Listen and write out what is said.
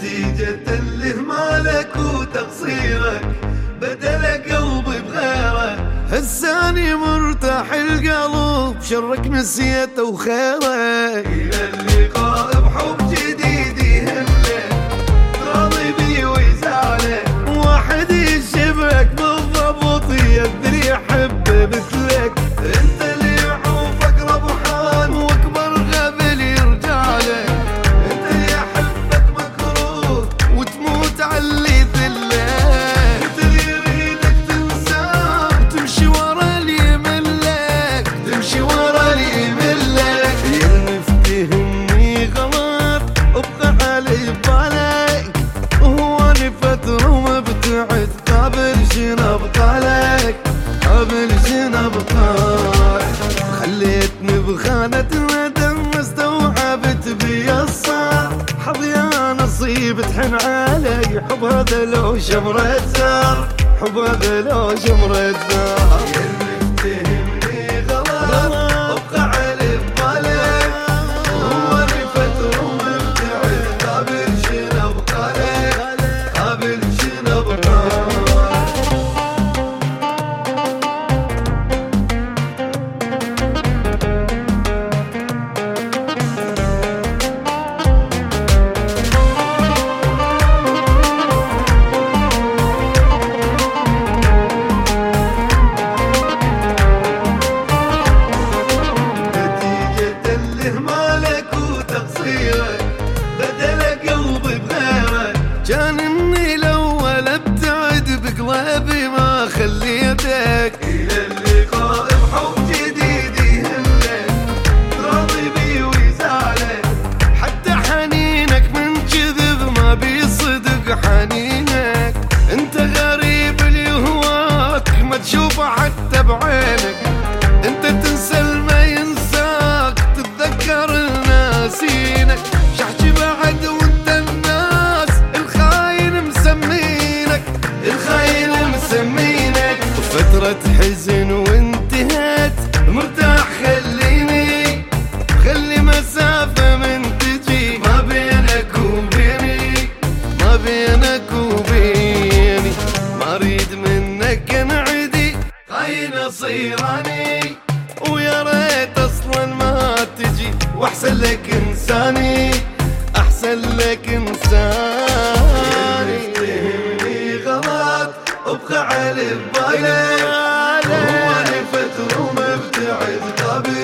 نتيجة لإهمالك وتقصيرك بدل قلبي بغيرك. هساني مرتاح القلب شرك نسيته وخيرك. إلى اللقاء بحب جديد يهمك راضي بي ويزعلك. واحد يشبهك بالضبط يقدر يحب مثلك. انت اللي يعوف اقرب وحان واكبر غبل يرجع لك. انت اللي يحبك مكروه وتموت على اللي ذلك. انت اللي يريدك تنساه وتمشي ورا اللي يملك. تمشي ورا اللي يملك. اللي مفتهمني غلط ابقى علي ببالك. وهو لي فترة ومبتعد قابل شنو ابطالك. قابل شنو ابطالك. خليتني بخانة ندم استوعبت بي الصار. حظ يا نصيب تحن علي. حب هذا لو شمرة زار. حب هذا لو شمرة زار. تهمني غلط ابقى علي ببالك. هو لي فترة ومبتعد قابل شنو ابطالك. قابل شنو ابطالك. بدل قلبي بغيرك. كان اني الاول ابتعد بقلبي ما خليتك. الى اللقاء بحب جديد يهمك راضي بي ويزعلك. حتى حنينك من كذب ما بيصدق حنينك. انت غريب اللي هواك ما تشوفه حتى بعينك. انت تنسى ما ينساك تتذكر ناسينك. شحكي بعد وانت الناس الخاين مسمينك. الخاين مسمينك. فترة حزن وانتهت مرتاح خليني. خلي مسافة من تجي ما بينك وبيني. ما بينك وبيني. ما اريد منك انعدي خاين صيراني. ويا ريت اصلا ما تجي. واحسن لك انساني. احسن لك انساني. تهمني غلط ابقى علي ببالك. هو لي فترة ومبتعد قابل